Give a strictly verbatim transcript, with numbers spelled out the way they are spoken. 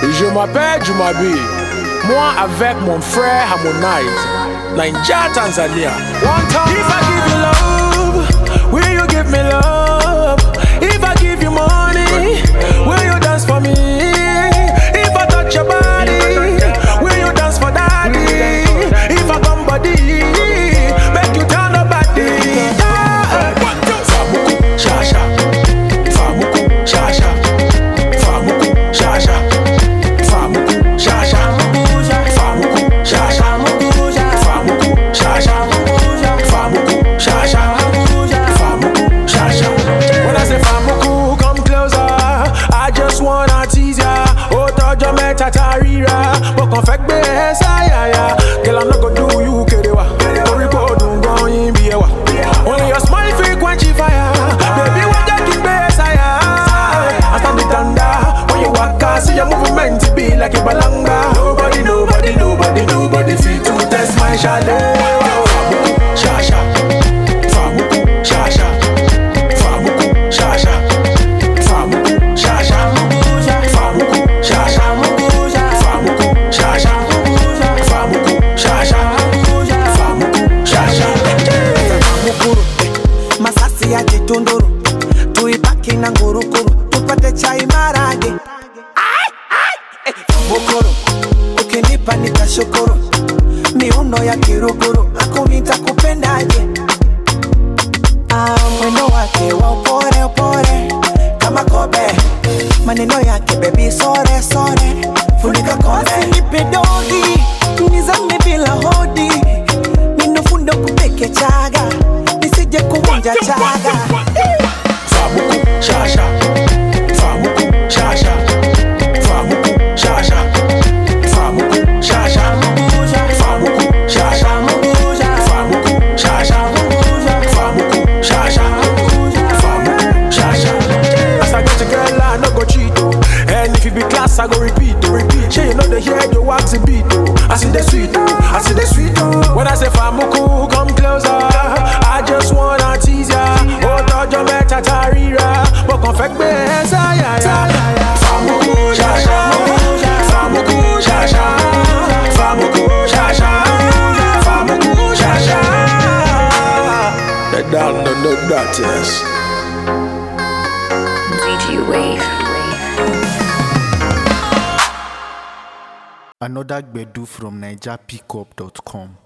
Je m'appelle Jumabi. Moi avec mon frère Harmonize. Naija, Tanzania. One time. If I give you love, will you give me love? If I give you money, will you dance for me? If I touch your body, will you dance for daddy? If I come body, make you turn the body. Famuku, Shasha. Famuku, Shasha. Famuku, Shasha. Famuku, Shasha. Famuku, Shasha. Famuku, Shasha. Famuku, Shasha. Famuku, Shasha. When I say Famuku, come closer. I just wanna tease ya. Oh, Tojo Metatarira. But confect be ya. Girl, I'm not gonna do you kerewa. Don't go, don't go in biewa. Only your smile frequency fire. Baby, what you keep be saya. I stand the thunder. When you walk, I see your movement to be like a balanga. Nobody, nobody, nobody, nobody feel to test my shadow. Shasha. Famuku, Shasha. Famuku, Shasha. Famuku, Shasha. Famuku, Shasha. Famuku, Shasha. Famuku, Shasha. Famuku, Shasha. Mukuru, masasi ya jitunduru. Tuipaki na ngurukuru. Tupate chai marage. Mukuru, ukinipa nitashukuru. Miuno ya kiruguru. Ako nitakupendaje. Ah, mwendo wake wa upore upore. Kama kobe. Maneno yake baby sore sore. Funika konde. Nipe dogi. Nizame bila hodi. Ninofundo kupeke chaga. Nisije kuvunja chaga. Famuku, Shasha. Famuku, Shasha. Famuku, Shasha. Famuku, Shasha. Famuku, Shasha. Famuku, Shasha. Famuku, Shasha. Famuku, Shasha. As I get a girl, I no go cheat oh. And if it be class, I go repeat oh. Repeat. She you know the hear the wax a beat oh. I see the sweet oh. I see the sweet oh. When I say Famuku, come closer. I just wanna tease ya. Oh, Tojo Metatarira. But confect be ya ya. Famuku, Shasha. Famuku, Shasha. Famuku, Shasha. Famuku, Shasha. The down, the the that yes. D J Wave. Another Gbedu from Niger Pickup dot com.